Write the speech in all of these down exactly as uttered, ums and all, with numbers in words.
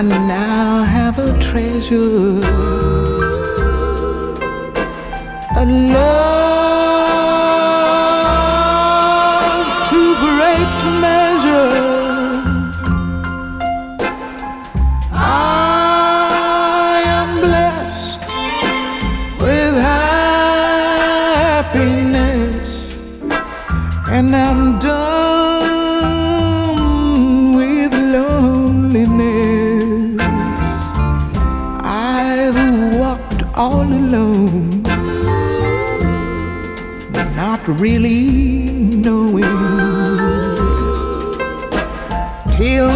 now have a treasure, a love too great to measure. I am blessed with happiness, and I'm done with loneliness. I who walked all alone, not really knowing till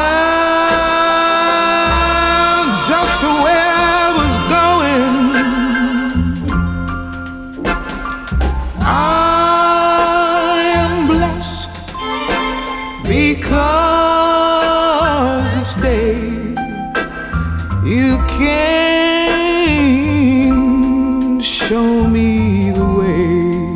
now just where I was going. I am blessed because this day you came to show me the way.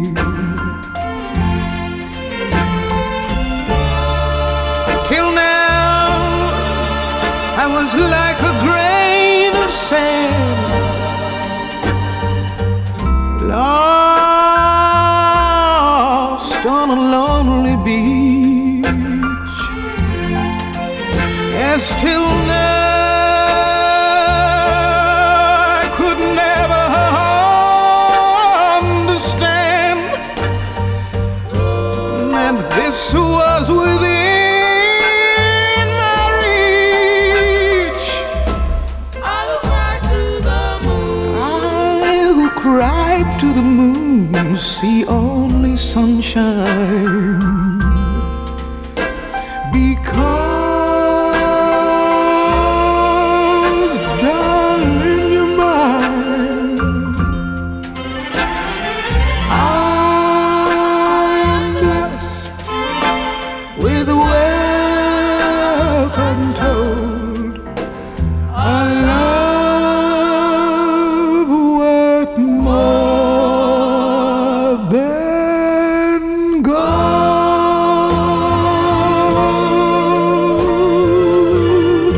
Till now I was like a grain of sand, lost on a lonely beach. And still now I could never understand that this was within my reach. I who cried to the moon, I who cried to the moon, see only sunshine. Because, darling, you're mine. I am blessed with a welcome told, a love worth more than gold.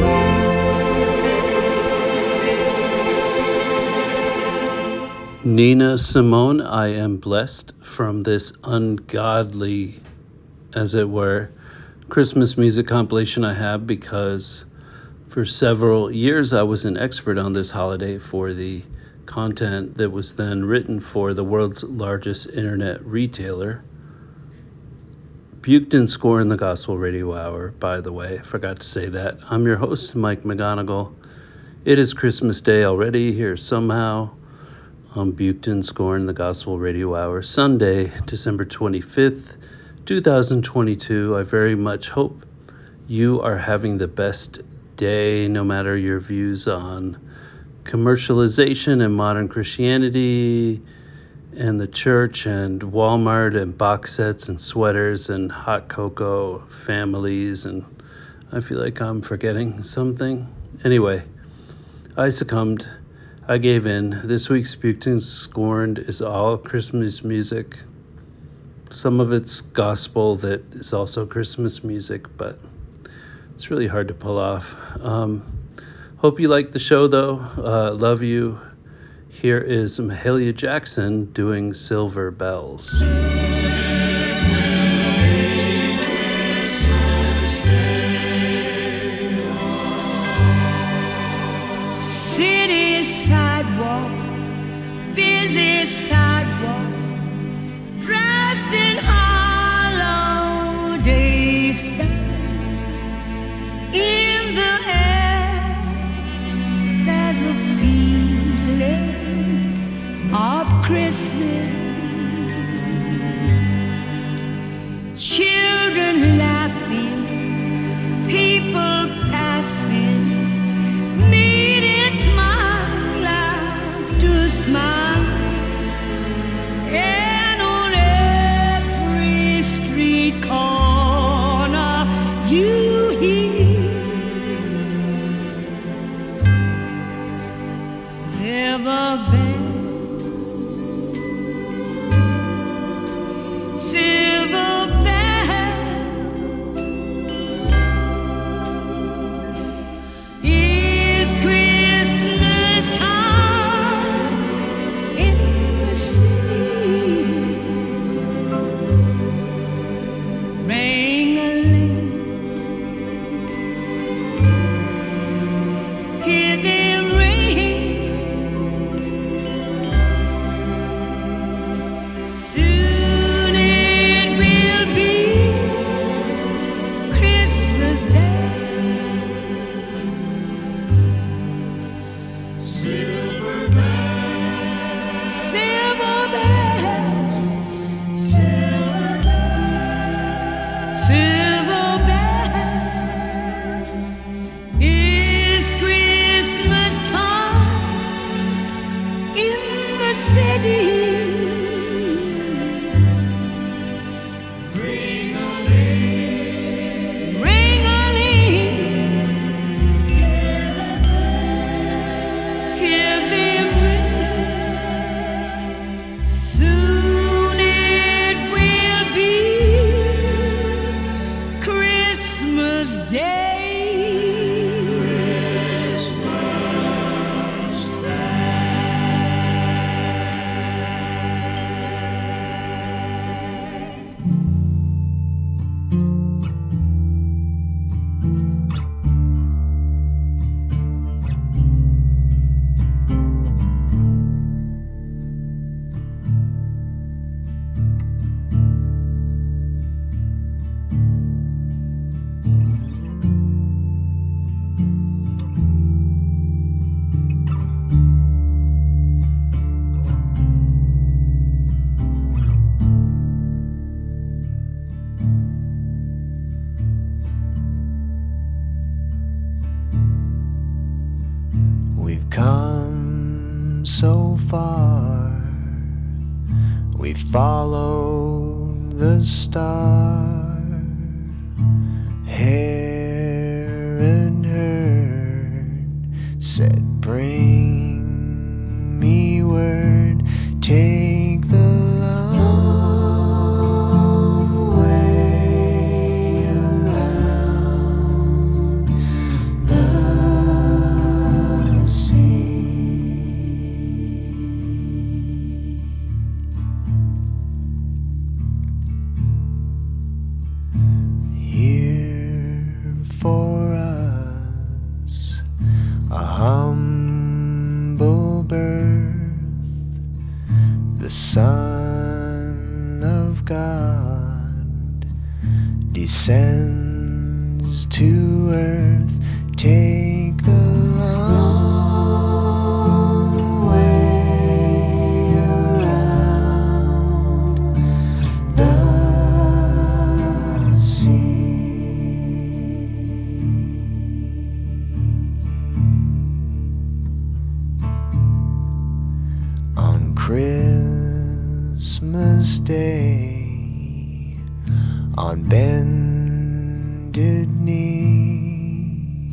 Nina Simone, I Am Blessed, from this ungodly, as it were, Christmas music compilation I have, because for several years I was an expert on this holiday for the content that was then written for the world's largest internet retailer. Buked and Score in the Gospel Radio Hour, by the way, forgot to say that. I'm your host, Mike McGonigal. It is Christmas Day already here somehow on Buked and Score in the Gospel Radio Hour, Sunday, December twenty-fifth, twenty twenty-two. I very much hope you are having the best day, no matter your views on commercialization and modern Christianity and the church and Walmart and box sets and sweaters and hot cocoa families, and I feel like I'm forgetting something. Anyway, I succumbed. I gave in. This week's Buked and Scorned is all Christmas music. Some of it's gospel that is also Christmas music, but it's really hard to pull off. Um, hope you like the show, though. Uh, love you. Here is Mahalia Jackson doing Silver Bells. City sidewalk, busy sidewalk, dressed in holiday style. In the air, there's a feeling of Christmas. Christmas Day. Christmas We've come so far, we followed the star, Heron heard, said bring me word, take the long way around the sea. Here for us a humble birth, the Son of God descends to earth, take the long way around the sea. On Christmas Day, on bended knee,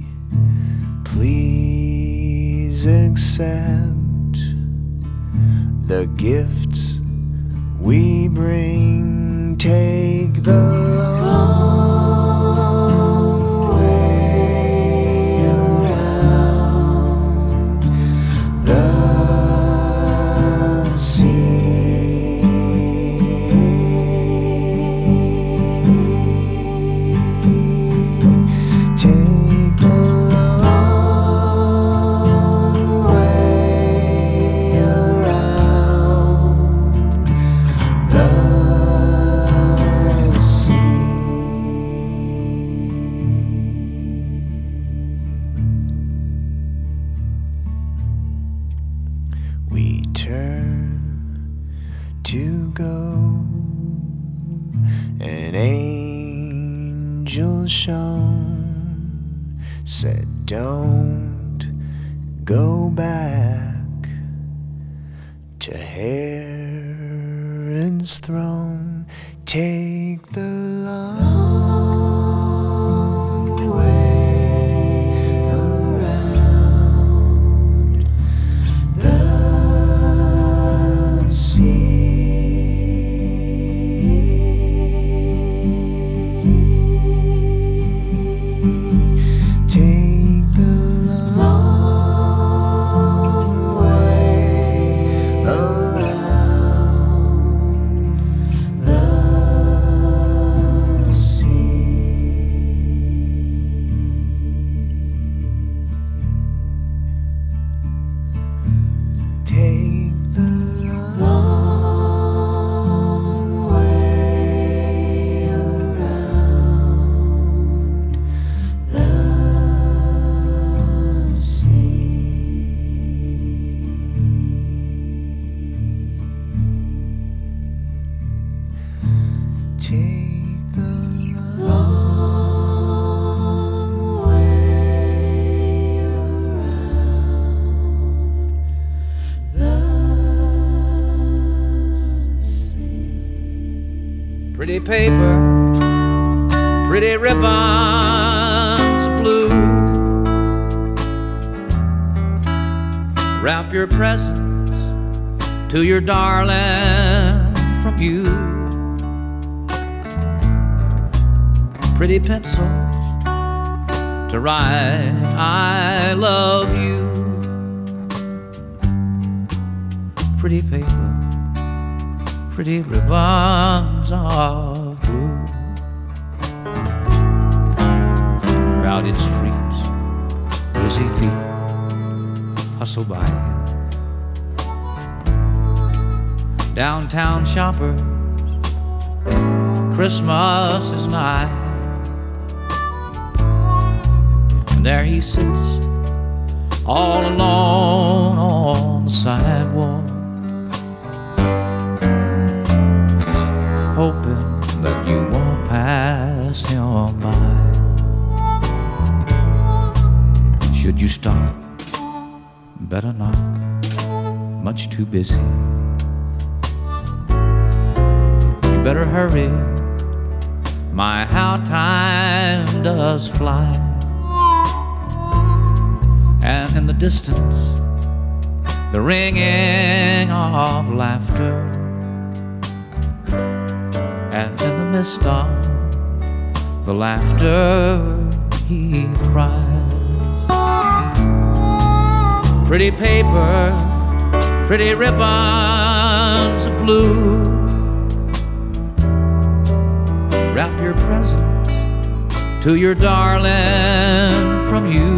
please accept the gifts we bring, take the long way around the sea. Take the long way around the sea. We turn to go, an angel shone, said don't go back to Heron's throne, take the long way around the sea. Take the long way around the pretty paper, pretty ribbons of blue. Wrap your presents to your darling from you. Pretty pencils to write I love you. Pretty paper, pretty ribbons of blue, crowded streets, busy feet hustle by. Downtown shoppers, Christmas is nigh, and there he sits all alone on the sidewalk, hoping that you won't pass him by. Should you stop? Better not, much too busy. You better hurry, my how time does fly. And in the distance, the ringing of laughter, and in the midst of the laughter he cries. Pretty paper, pretty ribbons of blue, wrap your present to your darling from you.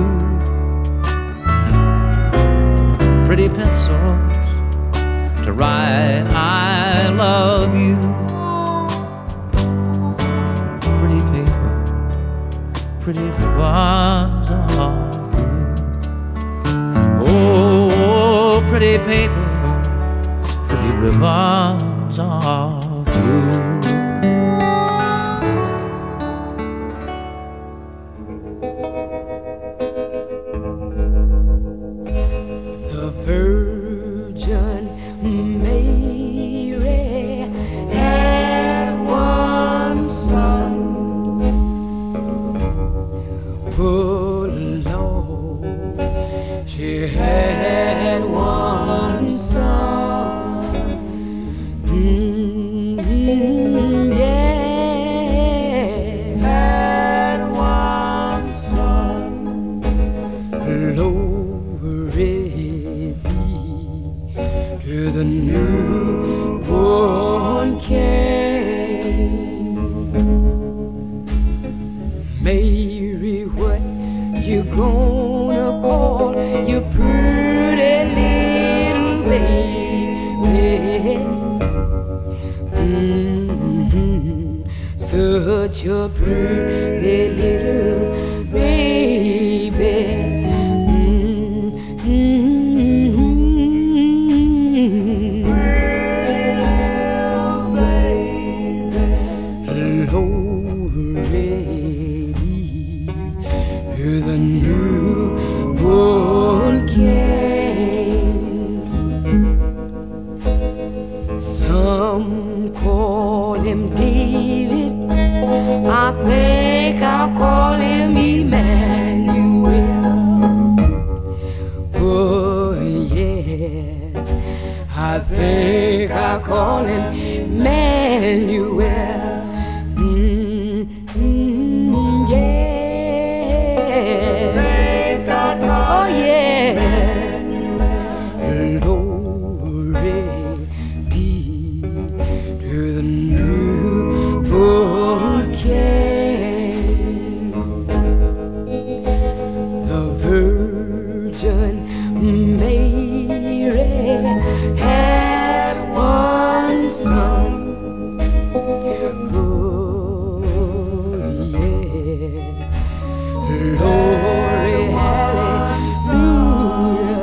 Pretty pencils to write I love you. Pretty paper, pretty ribbons of blue. Oh, pretty paper, pretty ribbons of blue. The Virgin Mary had one son. Oh Lord, she had one son. Mm-hmm, yeah, had one son. Glory be to the newborn King. Mary, what you gonna call your pretty little baby? Mm-hmm. Such a pretty little baby. The newborn King. Some call him David, I think I'll call him Emmanuel. Oh yes, I think I'll call him Emmanuel. Mm-hmm, yeah. Oh yes, glory be to the newborn King. The Virgin Mary had one son. Oh yeah, glory, hallelujah.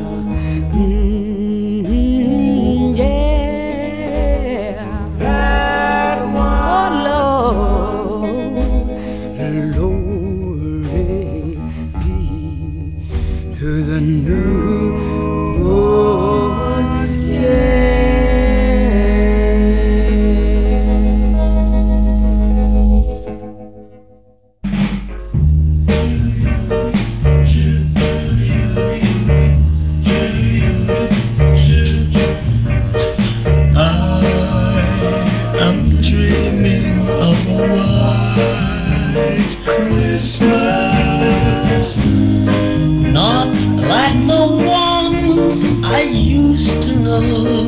Mm-hmm, yeah, had one Lord. Glory be to the newborn King. Dreaming of a white Christmas. not like the ones I used to know.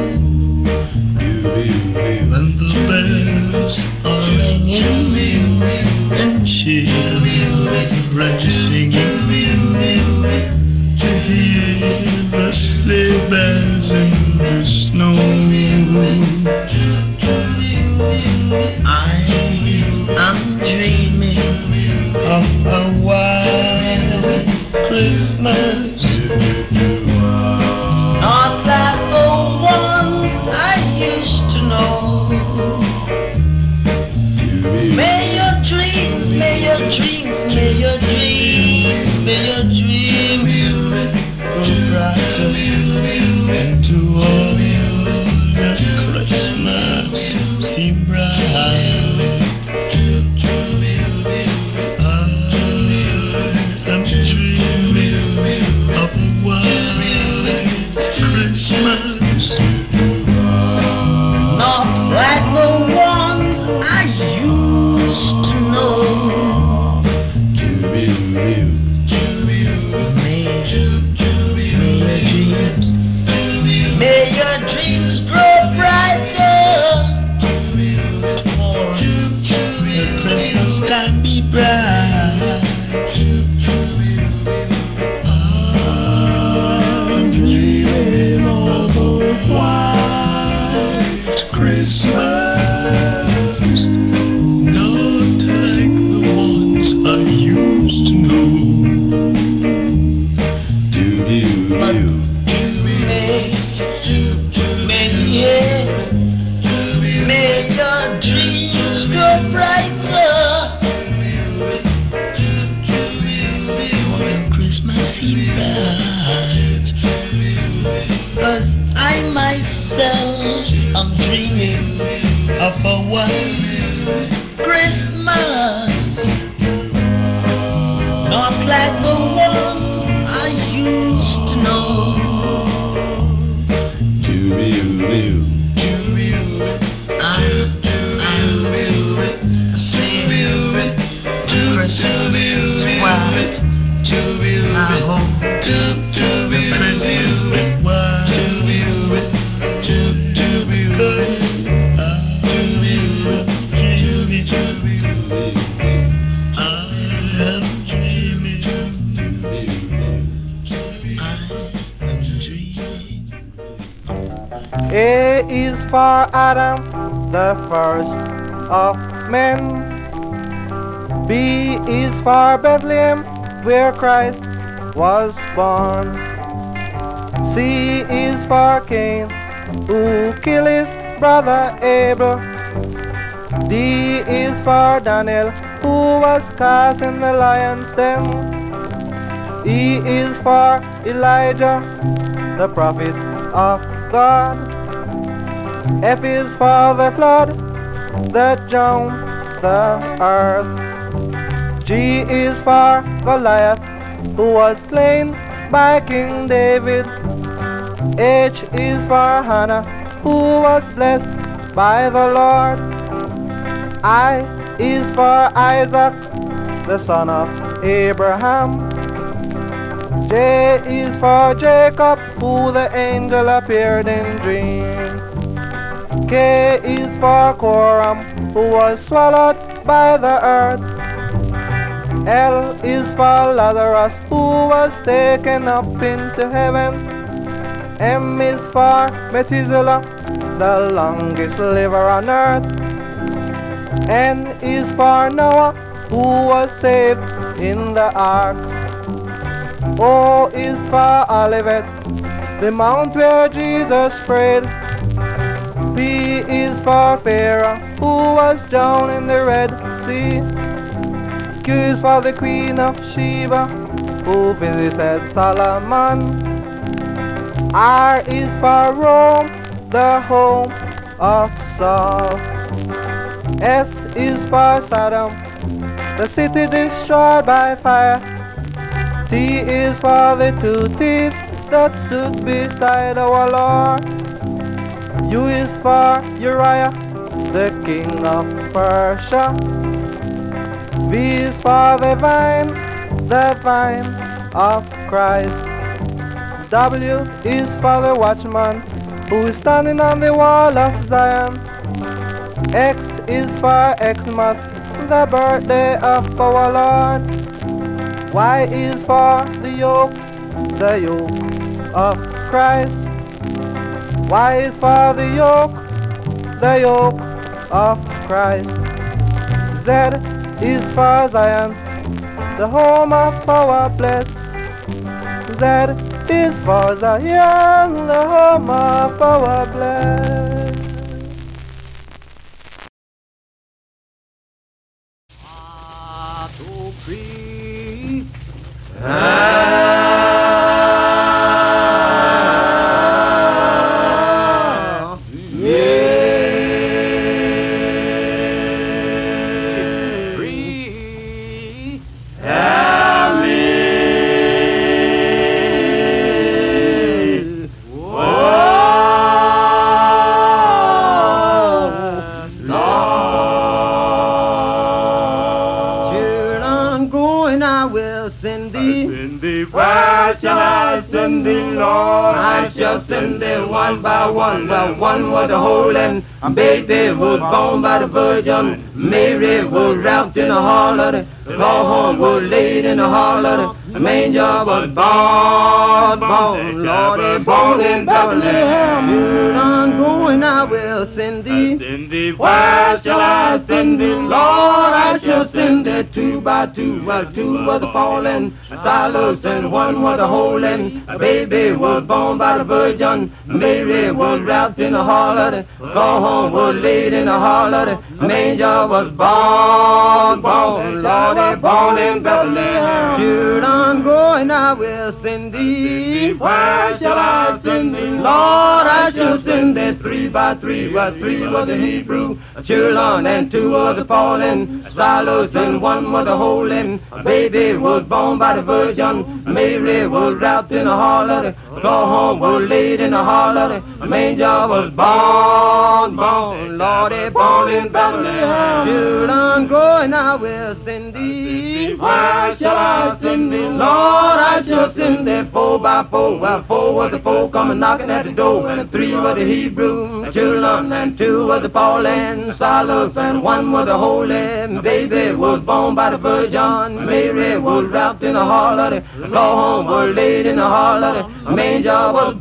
When the bells are ringing and children singing, to hear the sleigh bells in the snow, I am dreaming of a white Christmas, not like the ones I used to know. May your dreams, may your dreams, may your dreams, may your dreams go brighter into all your Christmas seem bright. I'm dreaming of a white Christmas, not like the ones I used to know. May, may your dreams, may your dreams grow brighter. Or the Christmas can be bright. I'm dreaming of a white Christmas, not like the ones I used to know. But may, may, yeah, may your dreams grow brighter. For Christmas Eve bright. 'Cause I myself am dreaming of a white Christmas, not like the ones I used to know. I sing Christmas is white. I hope the Christmas is white. A is for Adam, the first of men. B is for Bethlehem, where Christ was born. C is for Cain, who killed his brother Abel. D is for Daniel, who was cast in the lion's den. E is for Elijah, the prophet of God. F is for the flood that drowned the earth. G is for Goliath, who was slain by King David. H is for Hannah, who was blessed by the Lord. I is for Isaac, the son of Abraham. J is for Jacob, who the angel appeared in dream. K is for Coram, who was swallowed by the earth. L is for Lazarus, who was taken up into heaven. M is for Methuselah, the longest liver on earth. N is for Noah, who was saved in the ark. O is for Olivet, the mount where Jesus prayed. P is for Pharaoh, who was drowned in the Red Sea. Q is for the Queen of Sheba, who visited Solomon. R is for Rome, the home of Saul. S is for Sodom, the city destroyed by fire. T is for the two thieves that stood beside our Lord. U is for Uriah, the king of Persia. V is for the vine the vine of Christ. W is for the watchman who is standing on the wall of Zion. X is for Xmas, the birthday of our Lord. Y is for the yoke, the yoke of Christ. Y is for the yoke, the yoke of Christ. Z is for Zion, the home of our blessed. Z is for Zion, the home of our blessed. Send them one by one, well, one was a hole and a baby was born by the Virgin. Mary was wrapped in a holiday, the Lord was laid in a holiday. The manger was born, born, Lord, born in Bethlehem. You done going, I will send thee. Send thee, where shall I send thee? Lord, I shall send thee two by two. Well, two was a fallen, Silas, and one was a hole, and a baby was born by the Virgin. Mary was wrapped in a holiday, Lord was laid in a holiday. The manger was born, born, Lord, born in Bethlehem. You done going, I will send thee. Where shall I send thee? Lord, I shall send thee three by three. Well, three was the Hebrew children, and two was the fallen, Silas, and one was the holy. A baby was born by the Virgin. Mary was wrapped in a holiday, Lord was laid in a holiday. A manger was born, born, Lord, born in Bethlehem. You done going, I will send thee. Where shall I send thee? Lord, I shall send thee four by four. Well, four was the four coming knocking at the door, and three were the Hebrew children, and two was the Paul and Silas, and one was the holy. Baby was born by the Virgin. Mary was wrapped in a holiday, Lord was laid in a holiday. A manger was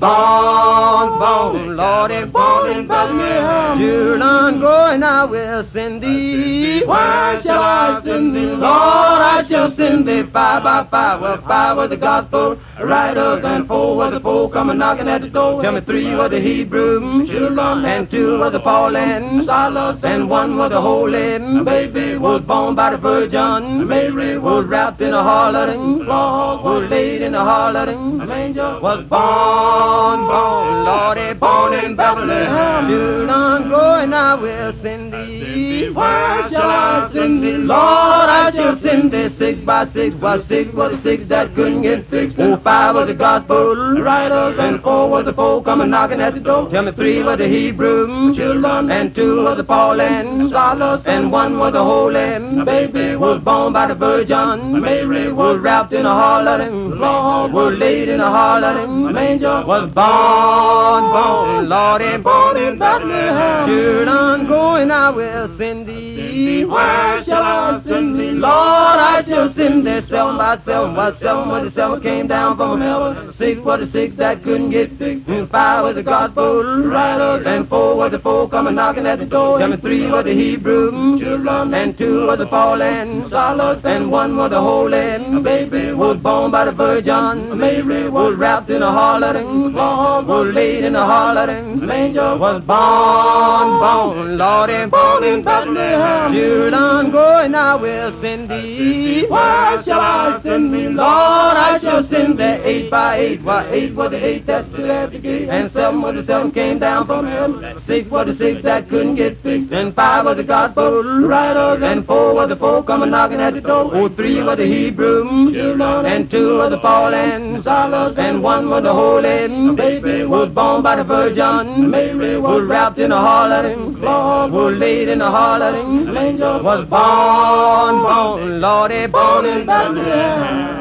born, born, Lord, born in Bethlehem. You done going, I will send thee. Where shall I send thee? Lord, I shall send thee five by five. Well, five was the gospel writers, and four was the four coming knocking at the door. Tell me, three was the Hebrew children, and two was the Paul and Silas, and one was the holy. Baby was born by the Virgin. Mary was wrapped in a holiday, Lord was laid in a holiday. A manger was born, born, Lordy, born in Bethlehem. You done going, I will send thee. Where shall I send thee? Lord, I shall send thee six by six. Well, six was the six that couldn't get fixed. Oh, five was the gospel writers, and four was the four coming knocking at the door. Tell me, three was the Hebrew children, and two was the Paul and Silas, and one was the holy. Baby was born by the Virgin. Mary was wrapped in a holiday, Lord was laid in a holiday. A manger was born, born, Lordy, born in Bethlehem. You done going, I will send thee. Where shall I send thee? Lord, I shall send thee seven by seven. Well, seven was the seven came down from heaven. Six was the six that couldn't get fixed. And five was the gospel writers, and four was the four coming knocking at the door. Tell me, three was the Hebrew children, and two was the Paul and Silas, and one was the holy. A baby was born by the Virgin. Mary was wrapped in a holiday, Lord was laid in a holiday. The manger was born, born, Lordy, born in Bethlehem. You done going, I will send thee. Where shall I send thee? Lord, I shall send there eight by eight. Why, eight was the eight that stood at the gate, and seven was the seven came down from heaven. Six was the six that couldn't get fixed, and five was the gospel riders, and four was the four coming knocking at the door. Oh, three was the Hebrew, and two was the Paul and Silas, and one was the Holy Baby, was born by the Virgin Mary, was wrapped in a harlot cloth, was laid in a harlot, was born, born, Lordy, born in Bethlehem.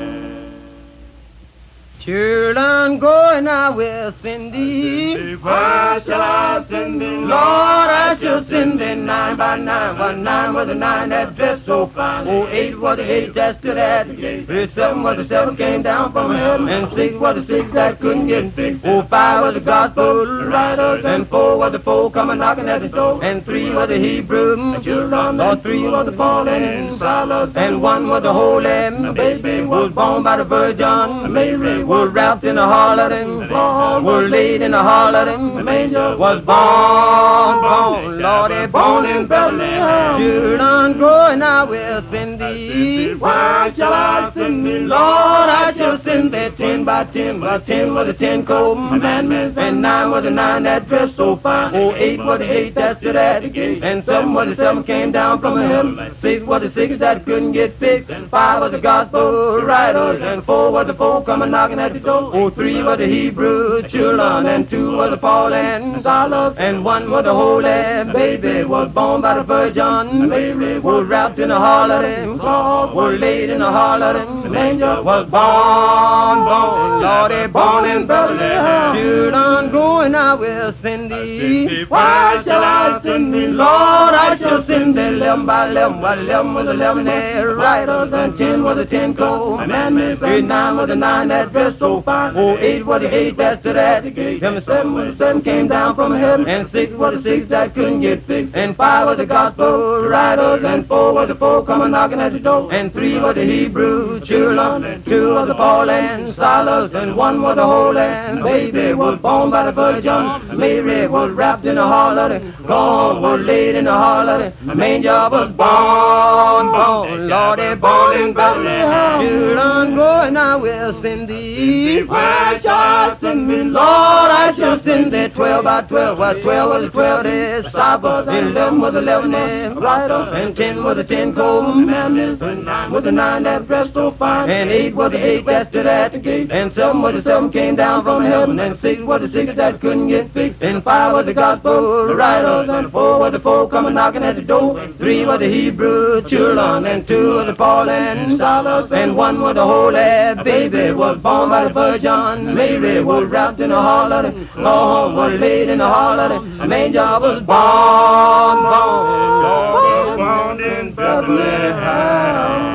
Children, go and I will send thee. Where shall I send thee? Lord, I shall send thee nine by nine. One nine was the nine that dressed so fine. Oh, eight was the eight that stood at the gate. Three, seven was the seven came down from heaven. And six was the six that couldn't get fixed. Oh, five was the gospel riders. And four was the four coming knocking at the door. And three was the Hebrew children. Or three was the Paul and Silas. And one was the Holy Baby, was born by the Virgin Mary, was wrapped in a harlot and cloth, was laid in a harlot and manger, was born, born, Lordy, born in Bethlehem. Children, go and I will send thee. Where shall I send thee? Lord, I shall send thee ten by ten. But ten was the ten commandments, and nine was the nine that dressed so fine. Oh, eight was the eight that stood at the gate, and seven was the seven came down from heaven. Six was the six that couldn't get fixed, and five was the gospel riders, and four was the four coming knocking at the door. Oh, three were the Hebrew children, and two were the Paul and Silas, and one was the Holy Baby, was born by the Virgin Mary, was wrapped in a harlot cloth, was laid in a harlot manger, was born, born, Lordy, born in Bethlehem. Children, go and I will send thee. Why shall I send thee? Lord, I shall send thee eleven by eleven. Well, eleven was eleven there riders, and ten was the ten commandments, and nine was the nine that dressed so fine. Oh, eight was the eight that stood at the gate, and seven was the seven came down from heaven, and six was the six that couldn't get fixed, and five was the gospel riders, and four was the four coming knocking at the door, and three was the Hebrew children, and two was the Paul and Silas, and one was the Holy Baby, was born by the Virgin Mary, was wrapped in a harlot cloth, was laid in a harlot manger, was born, born, Lordy, born in Bethlehem. Children, go and I will send thee. Where shall I send thee? Lord, I shall send thee twelve by twelve. Well, twelve was the twelve disciples, and eleven was eleven riders, and ten was the ten commandments, and nine was the nine that dressed so fine, and eight was the eight that stood at the gate, and seven was the seven came down from heaven, and six was the six that couldn't get fixed, and five was the gospel riders, and four was the four coming knocking at the door, three was the Hebrew children, and two was the Paul and Silas, and one was the Holy Baby, was born by the Virgin Mary, was wrapped in a harlot, Lord, was laid in a harlot, a manger, was born, born, Lord, born in Bethlehem.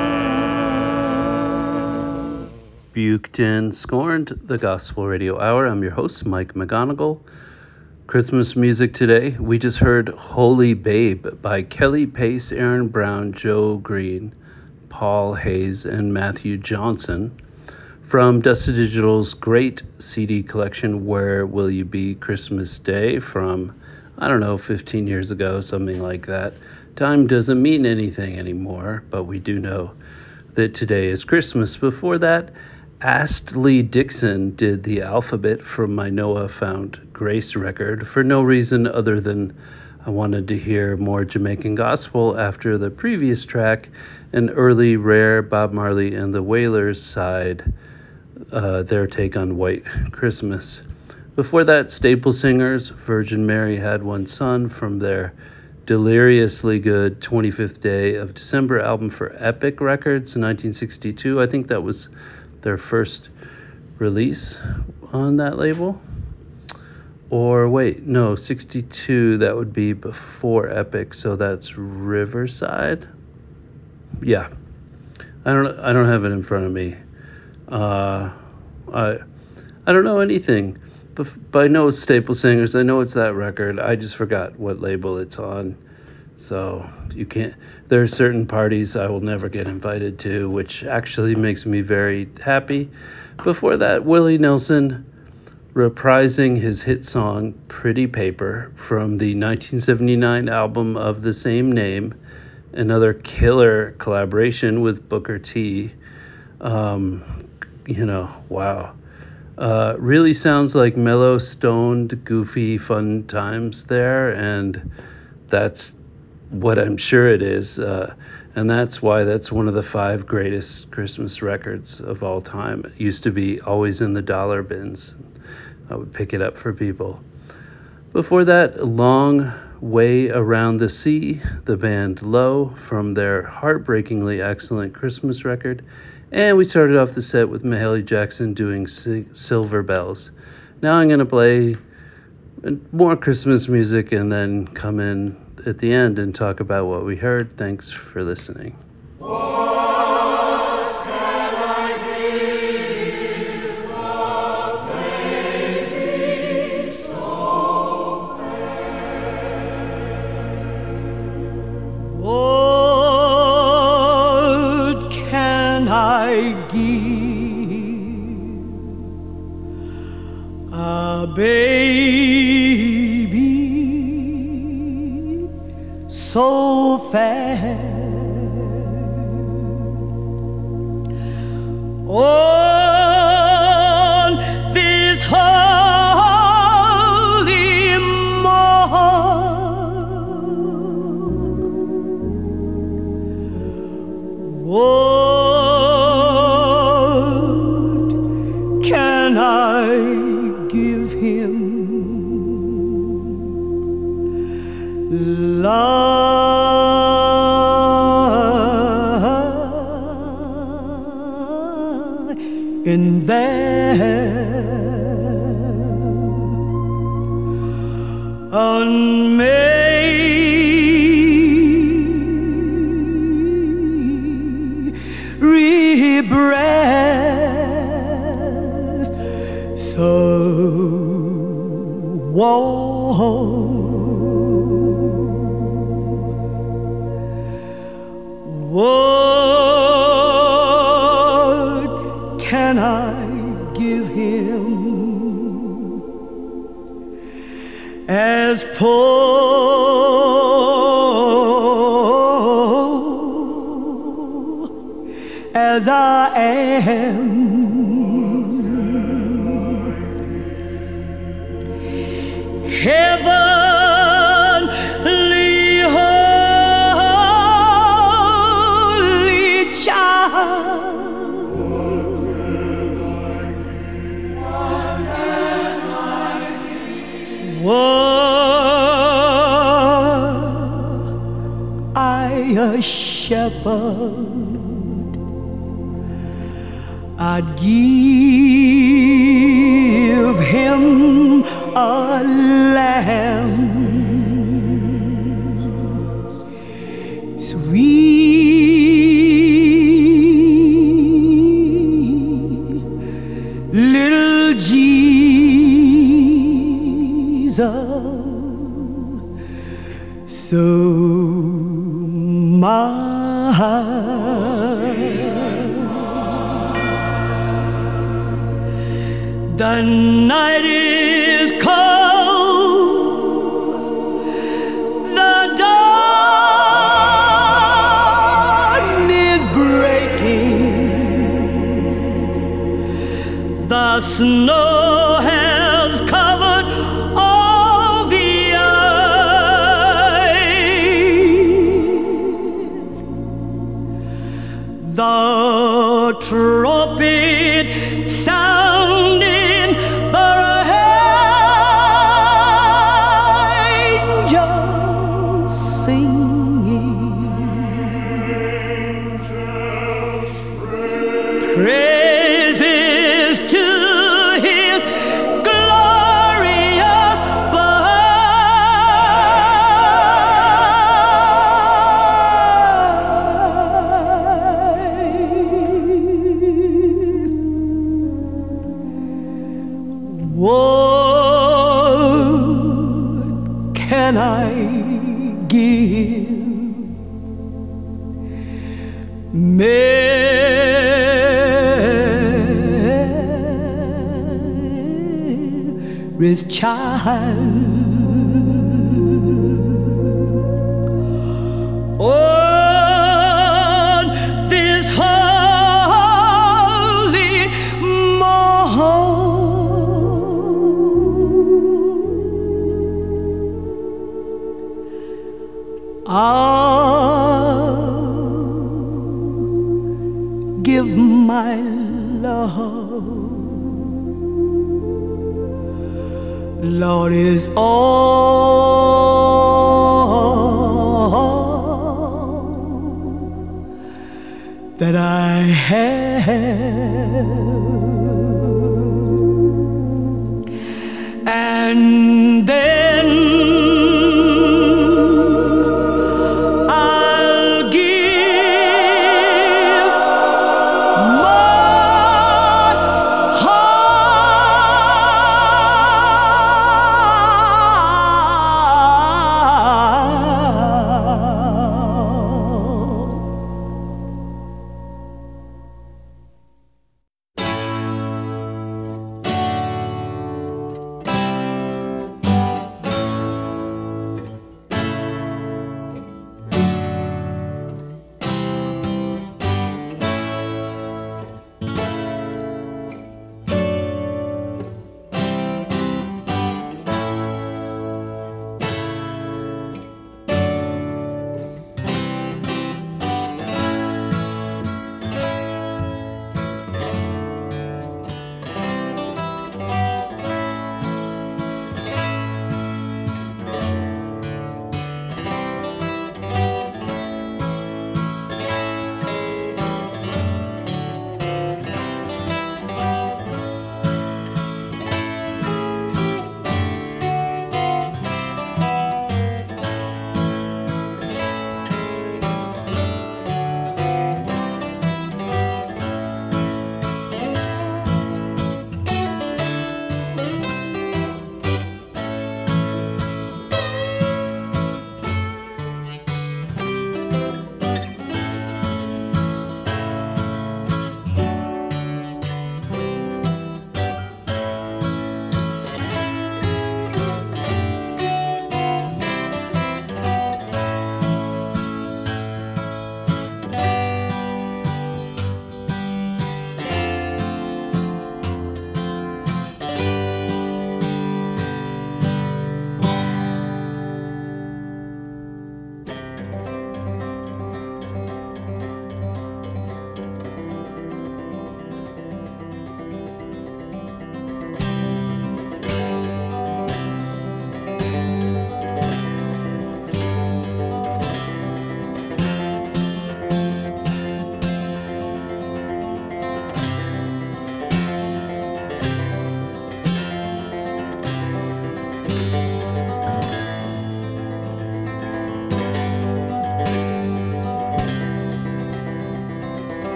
Buchton Scorned, the Gospel Radio Hour. I'm your host, Mike McGonigal. Christmas music today. We just heard Holy Babe by Kelly Pace, Aaron Brown, Joe Green, Paul Hayes, and Matthew Johnson from Dusty Digital's great C D collection, Where Will You Be Christmas Day, from, I don't know, fifteen years ago, something like that. Time doesn't mean anything anymore, but we do know that today is Christmas. Before that, Astley Dixon did the alphabet from my Noah Found Grace record for no reason other than I wanted to hear more Jamaican gospel after the previous track, an early rare Bob Marley and the Wailers side, uh, their take on White Christmas. Before that, Staple Singers, Virgin Mary Had One Son, from their deliriously good twenty-fifth Day of December album for Epic Records in nineteen sixty-two. I think that was their first release on that label. Or wait, no, sixty-two, that would be before Epic, so that's Riverside. Yeah, I don't, I don't have it in front of me. Uh, I, I don't know anything, but, but I know it's Staple Singers. I know it's that record. I just forgot what label it's on. So you can't, there are certain parties I will never get invited to, which actually makes me very happy. Before that, Willie Nelson reprising his hit song Pretty Paper from the nineteen seventy-nine album of the same name, another killer collaboration with Booker T. Um, you know, wow. Uh, really sounds like mellow, stoned, goofy, fun times there, and that's what I'm sure it is. Uh, and that's why that's one of the five greatest Christmas records of all time. It used to be always in the dollar bins. I would pick it up for people. Before that, Long Way Around the Sea, the band Low, from their heartbreakingly excellent Christmas record. And we started off the set with Mahalia Jackson doing Si- Silver Bells. Now I'm going to play more Christmas music and then come in at the end and talk about what we heard. Thanks for listening. What can I give a baby so fair? On this holy morn, what can I give him? In there unmade breast so warm. What can I give him as poor as I am? Heavenly holy child, were I a shepherd, I'd give him a lamb, sweet little Jesus, so mine. The night is cold, the dawn is breaking, the snow has covered all the earth, the trumpet sounding, the angels singing, praises to his glorious birth. What can I give? Mary's child. On this holy give my love, Lord, is all that I have. And then I'll give my heart.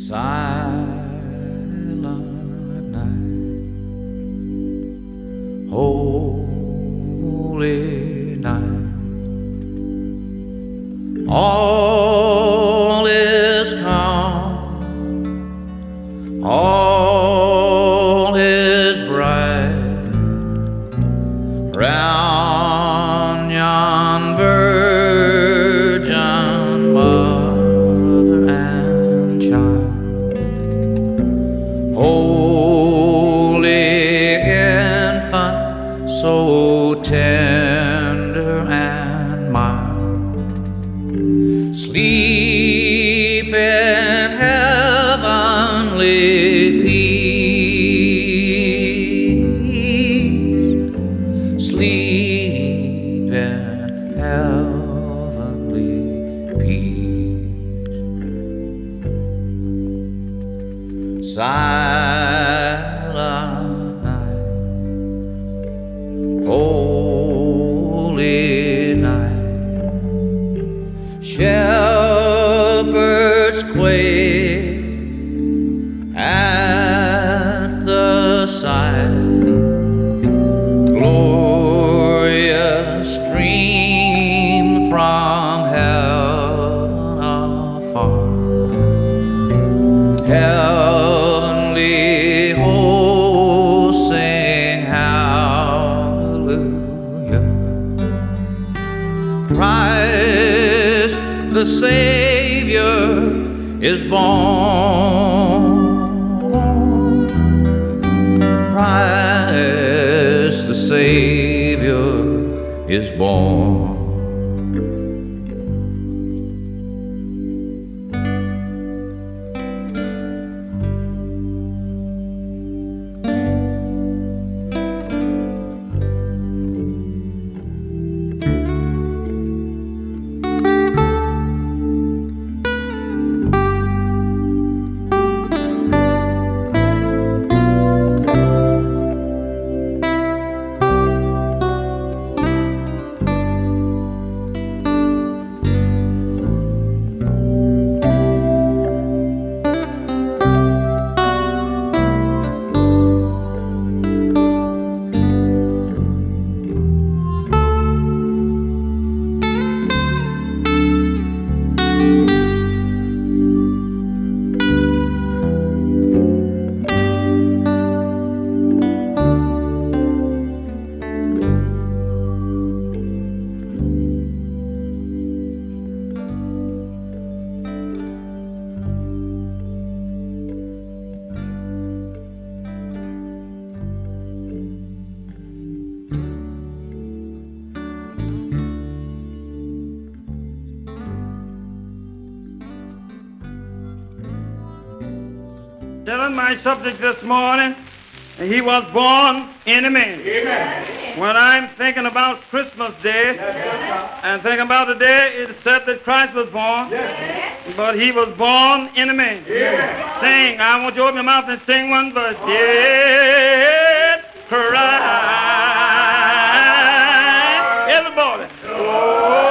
silent night, holy night, all is calm, all is bright round yon virgin mother and child, holy infant, so tender and mild, sleep in heavenly peace, sleep in heavenly peace. Silent night, holy night, shepherds quake at the sight, glorious stream from heaven afar, heavenly hosts sing hallelujah. Christ the Savior is born. Christ the Savior is born. Telling my subject this morning, he was born in a man. Amen. When I'm thinking about Christmas Day, yes, and thinking about the day it said that Christ was born, yes, but he was born in a man. Yes. Sing, I want you to open your mouth and sing one verse. Yes, Christ. Everybody. Oh.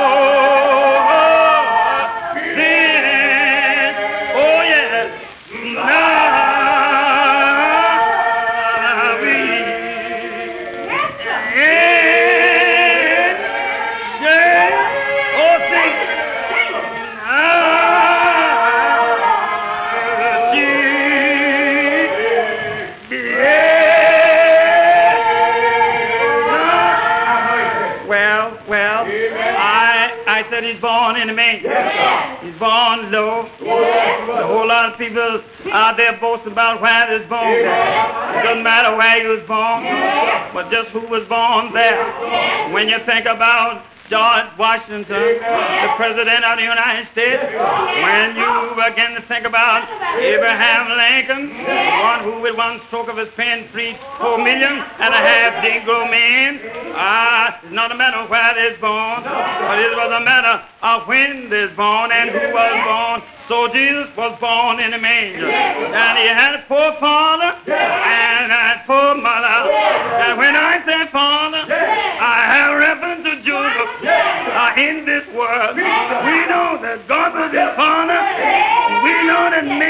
He's born in a manger. Yes, he's born low. Yes, a whole lot of people out there boast about where he was born. Yes. It doesn't matter where he was born, yes, but just who was born there. Yes. When you think about George Washington, the President of the United States, when you begin to think about Abraham Lincoln, one who with one stroke of his pen freed four million and a half Negro men, ah, it's not a matter of where they're born, but it was a matter of when they're born and who was born. So Jesus was born in a manger, and he had a poor father and a poor mother. And when I say father, I have reference to Joseph. Uh, in this world, we know that God was his father. We know that Mary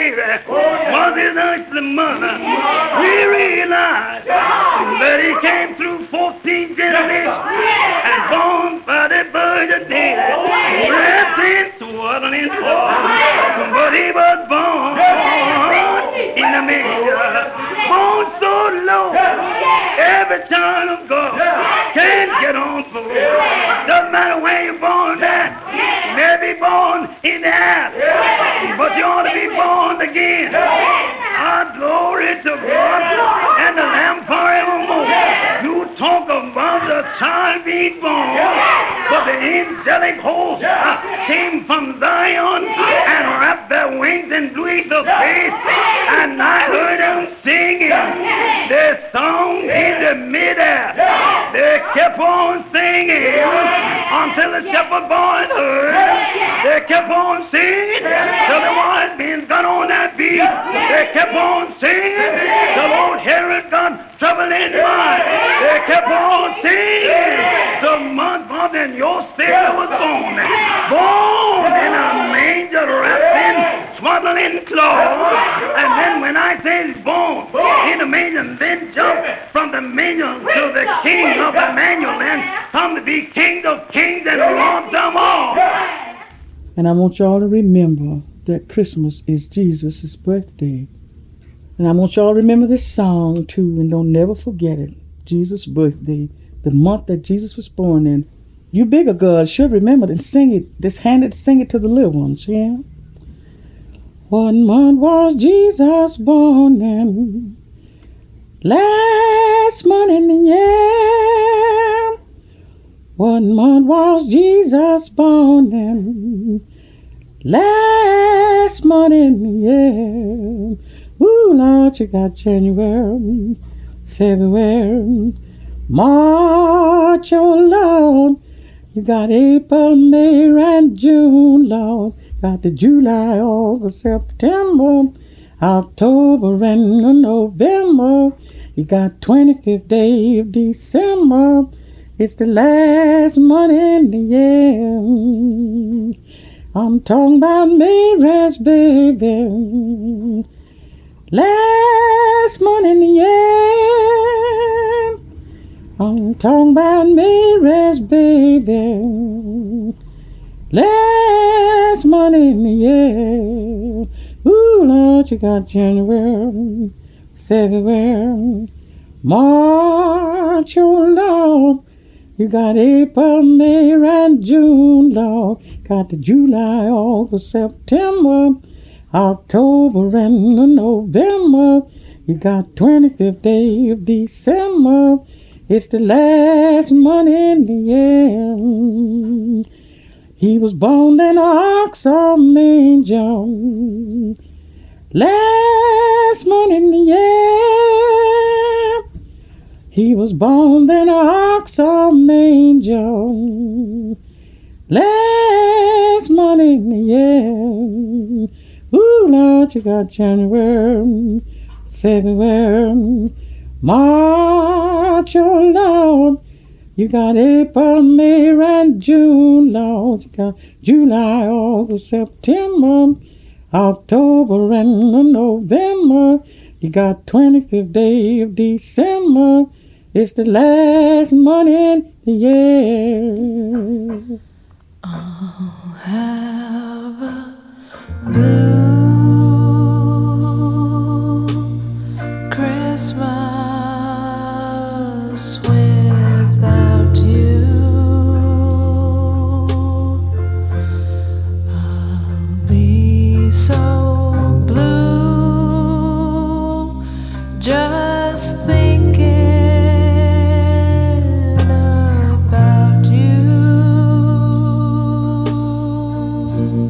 baby was his earthly mother. We realized that he came through fourteen generations and born by the Virgin Mary. Blessed, swaddling for, but he was born in a manger, born so low. Every child of God can't get on board. Doesn't matter where you're born at. You may be born in the house, but you ought to be born again. Our glory to God and the Lamb forevermore. You talk about the child being born, but the angelic host came from Zion and wrapped their wings in blew the face, and I heard them singing their song in the midair. They kept on singing until the shepherd boys heard. They kept on singing till the wild men got on that beat. They kept on singing till Lord Herod got trouble in mind. They kept on singing till month more than your Savior was born. Born in a manger wrapped in swaddling cloth. And then when I say he's born in a manger, then jump from the manger to the King of Emmanuel and come to be King of kings and Lord of all. And I want y'all to remember that Christmas is Jesus' birthday. And I want y'all to remember this song too, and don't never forget it. Jesus' birthday, the month that Jesus was born in. You bigger girls should remember it and sing it. Just hand it, sing it to the little ones, yeah? One month was Jesus born in, last month in the year. One month was Jesus born in, last month in the year. Ooh, Lord, you got January, February, March, oh Lord. You got April, May, and June, Lord. Got the July, August, September, October, and November. You got twenty-fifth day of December. It's the last month in the year. I'm talking about Mary's baby. Last month in the year. I'm talking about Mary's baby. Last month in the year. Ooh, Lord, you got January, February, March, oh Lord. You got April, May, and June, Lord. Got the July, August, September, October, and November. You got twenty-fifth day of December. It's the last month in the year. He was born in an ox or manger. Last month in the year. He was born in an ox or manger. Last month in the year. Ooh, Lord, you got January, February, March, oh Lord. You got April, May, and June, Lord. You got July, August, September, October, and November. You got twenty-fifth day of December. It's the last month in the year. I'll have a blue Christmas without you. I'll be so blue just thinking about you.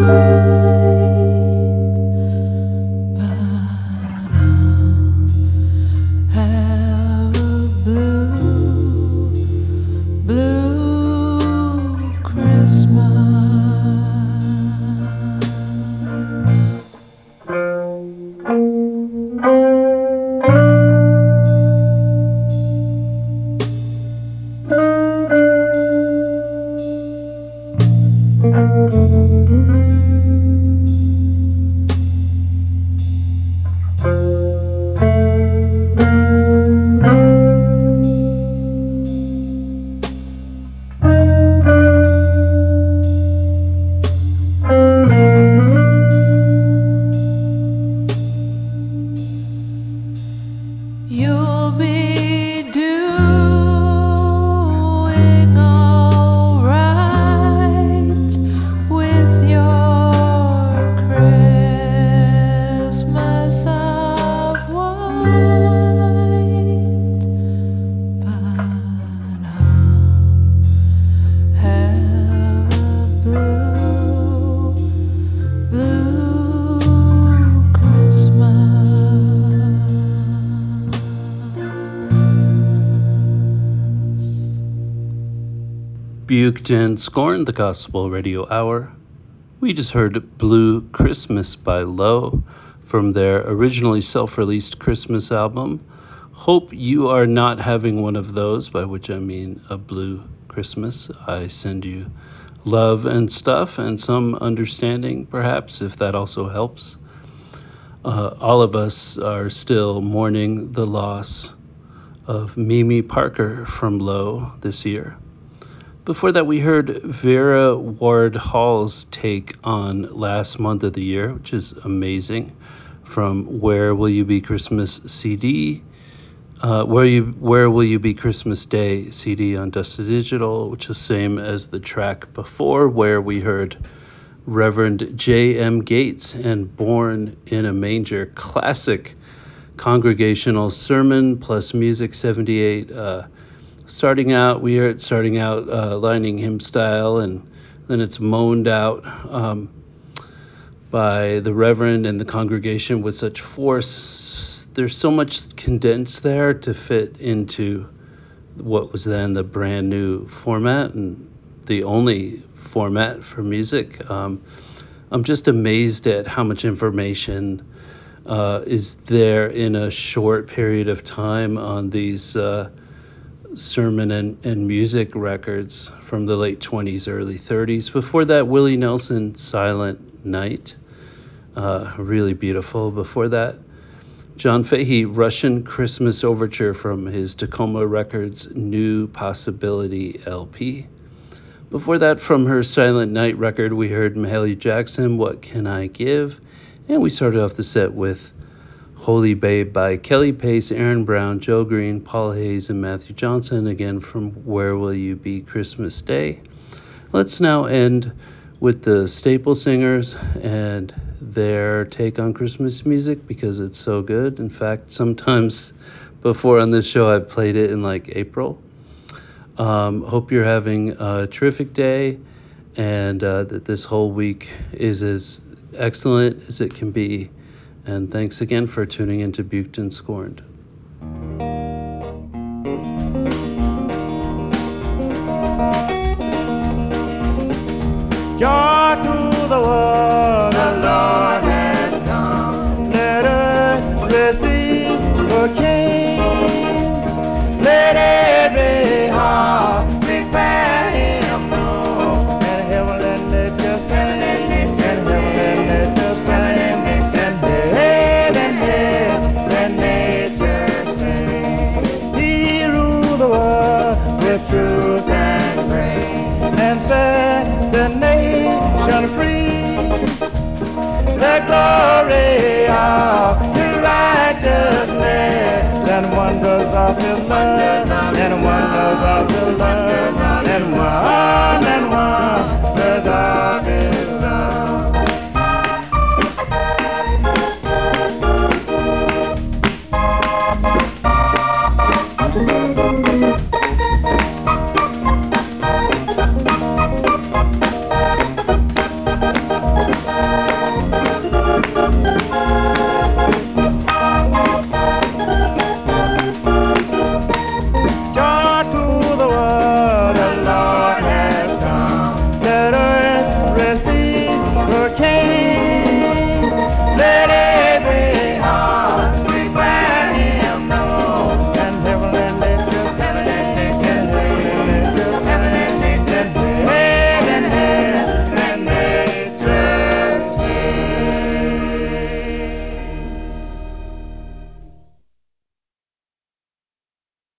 Buked and Scorned, the Gospel Radio Hour. We just heard Blue Christmas by Low from their originally self-released Christmas album. Hope you are not having one of those, by which I mean a blue Christmas. I send you love and stuff and some understanding, perhaps, if that also helps. Uh, all of us are still mourning the loss of Mimi Parker from Low this year. Before that, we heard Vera Ward Hall's take on Last Month of the Year, which is amazing, from Where Will You Be Christmas C D, uh, Where You Where Will You Be Christmas Day C D on Dusted Digital, which is the same as the track before, where we heard Reverend J M Gates and Born in a Manger, classic congregational sermon plus music seventy-eight. Uh, Starting out, we heard starting out uh, lining hymn style, and then it's moaned out um, by the Reverend and the congregation with such force. There's so much condensed there to fit into what was then the brand new format and the only format for music. Um, I'm just amazed at how much information uh, is there in a short period of time on these uh, sermon and, and music records from the late twenties, early thirties. Before that, Willie Nelson, Silent Night, uh, really beautiful. Before that, John Fahey, Russian Christmas Overture from his Tacoma Records New Possibility L P. Before that, from her Silent Night record, we heard Mahalia Jackson, What Can I Give? And we started off the set with Holy Babe by Kelly Pace, Aaron Brown, Joe Green, Paul Hayes, and Matthew Johnson, again from Where Will You Be Christmas Day. Let's now end with the Staple Singers and their take on Christmas music, because it's so good. In fact, sometimes before on this show, I've played it in like April. Um, hope you're having a terrific day, and uh, that this whole week is as excellent as it can be. And thanks again for tuning in to Buked and Scorned. Joy to the world, the Lord has come. Let earth receive the King. Let every heart prepare him known. And heaven let nature sing, and heaven let nature sing. Truth and grace, and set the nation free. The glory